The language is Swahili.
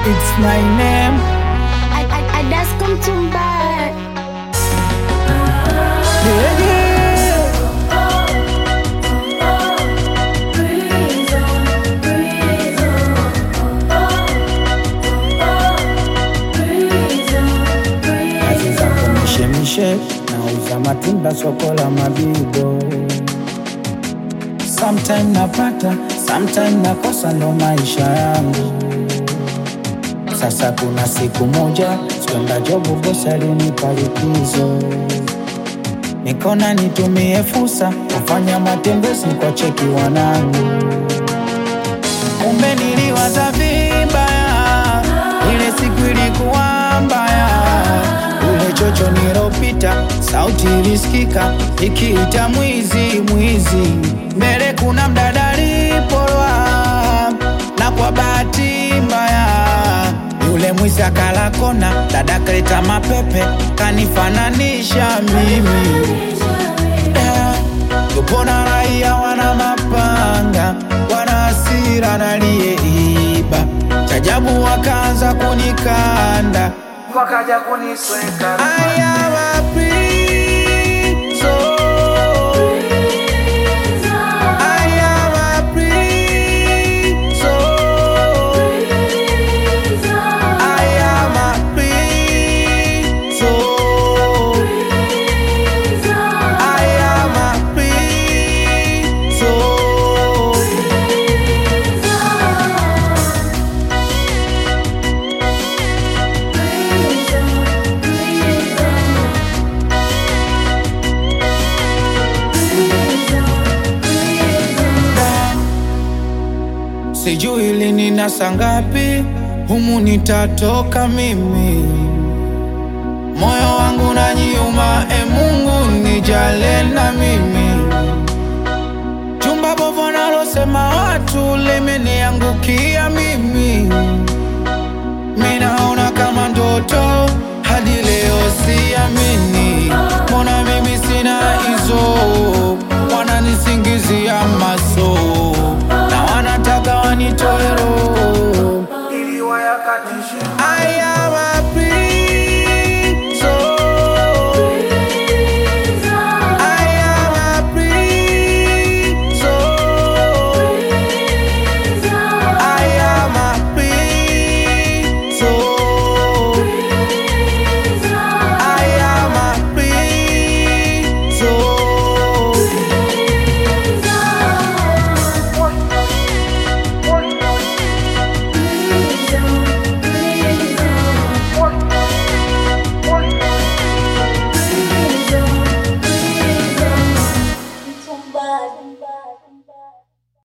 It's my name. I just come to back. Yeah, yeah. Kazi zangu mishemishe, nauza matunda soko la Mabibo. Sometime napata, sometime nakosa, ndo maisha yangu. Sasa kuna siku moja sikwenda jobu, bosi alinipa likizo. Nikona nitumie fursa kufanya matembezi kwa cheki wanangu. Kumbe niliwaza vibaya, ile siku ilikuwa mbaya. Ule chocho nilopita, sauti ilisikika ikiita mwizi, mwizi. Mbele kuna mdada alipolwa, na kwa bahati mbaya yule mwizi akala kona. Dada kaleta mapepe kanifananisha mimi. Yupo na raia wana mapanga, wana hasira na aliyeiba. Chajabu wakaanza kunikanda, wakaja kunisweka. I am a prison. I am a prison. I am a prison. I am a prison. Sijui lini na saa ngapi humu nitatoka mimi. Moyo wangu unaniuma, Mungu nijale na mimi. Chumba bovu nalosema watu limeniangukia mimi. Minaona kama ndoto, hadi leo siamini. Mbona mimi sina hizo, wananisingizia maso, na wanataka wanitoe roho ili wayakatishe.